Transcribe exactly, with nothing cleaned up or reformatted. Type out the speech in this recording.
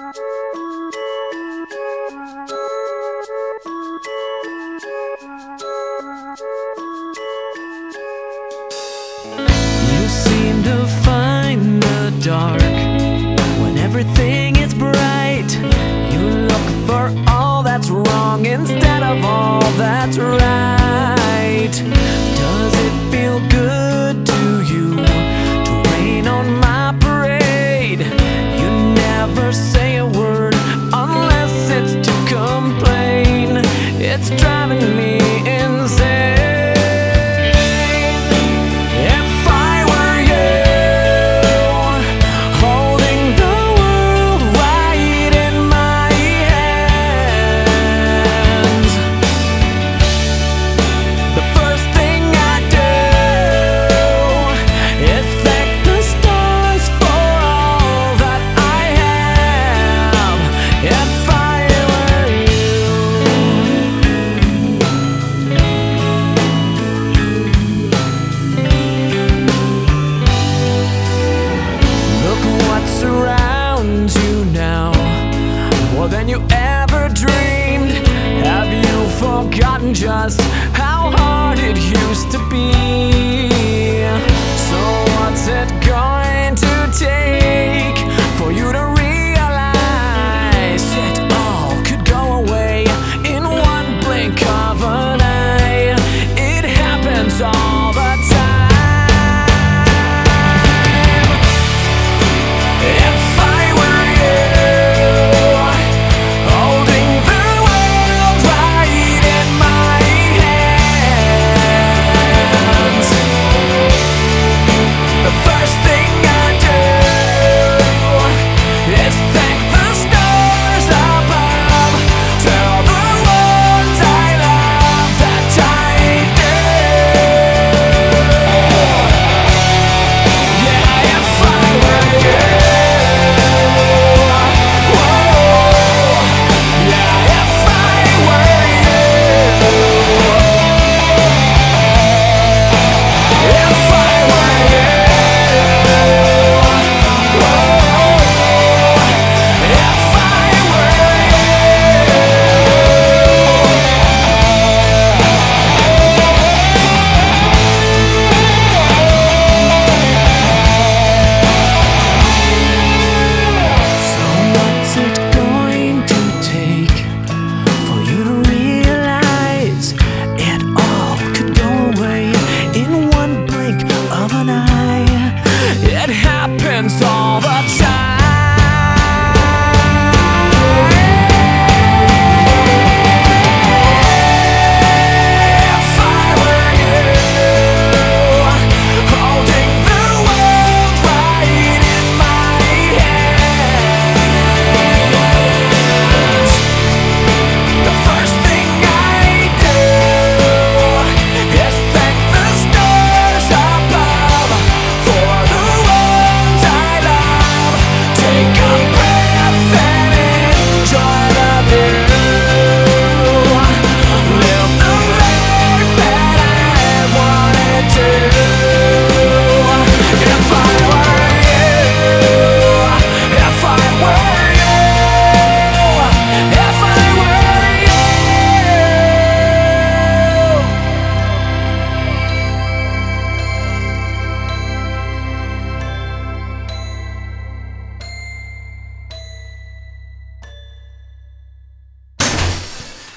You seem to find the dark when everything is bright. You look for all that's wrong instead of all that's right. Does it feel good to you to rain on my parade? You never say a word unless it's to complain. It's driving me insane. Surrounds you now more than you ever dreamed. Have you forgotten just